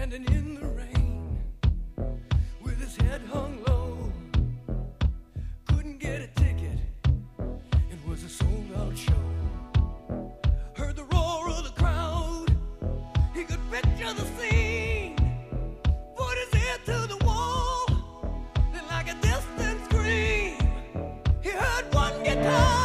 standing in the rain with his head hung low. Couldn't get a ticket, it was a sold out show. Heard the roar of the crowd, he could picture the scene. Put his ear to the wall, then like a distant scream, he heard one guitar.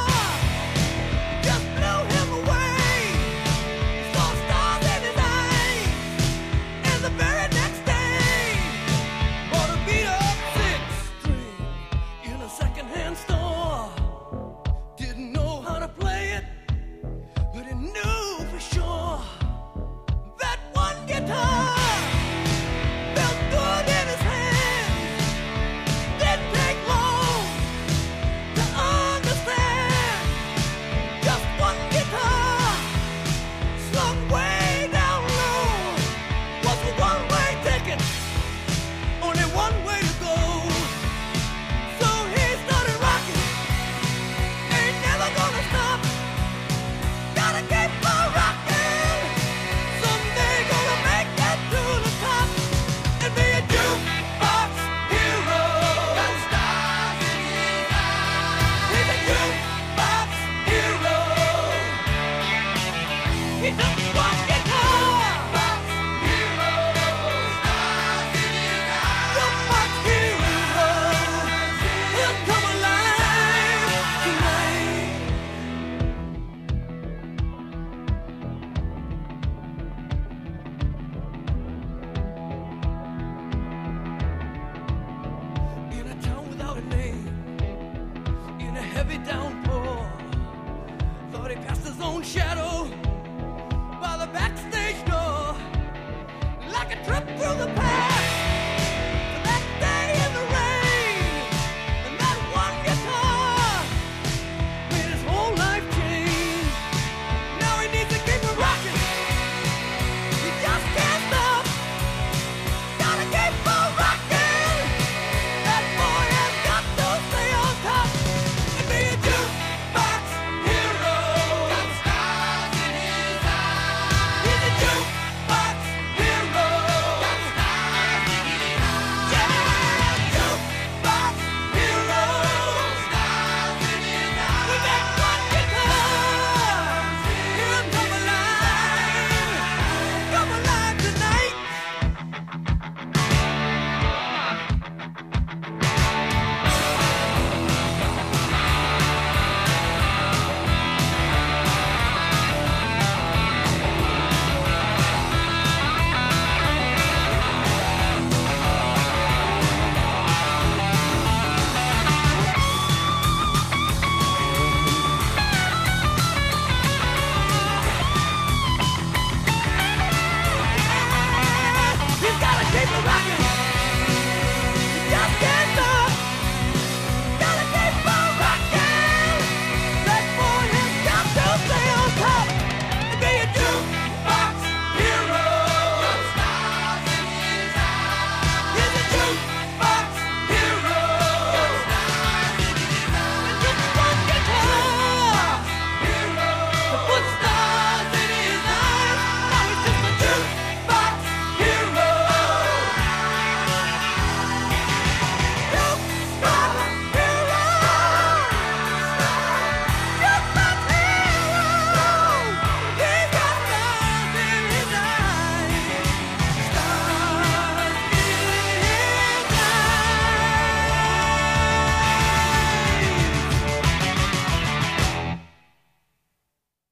Every time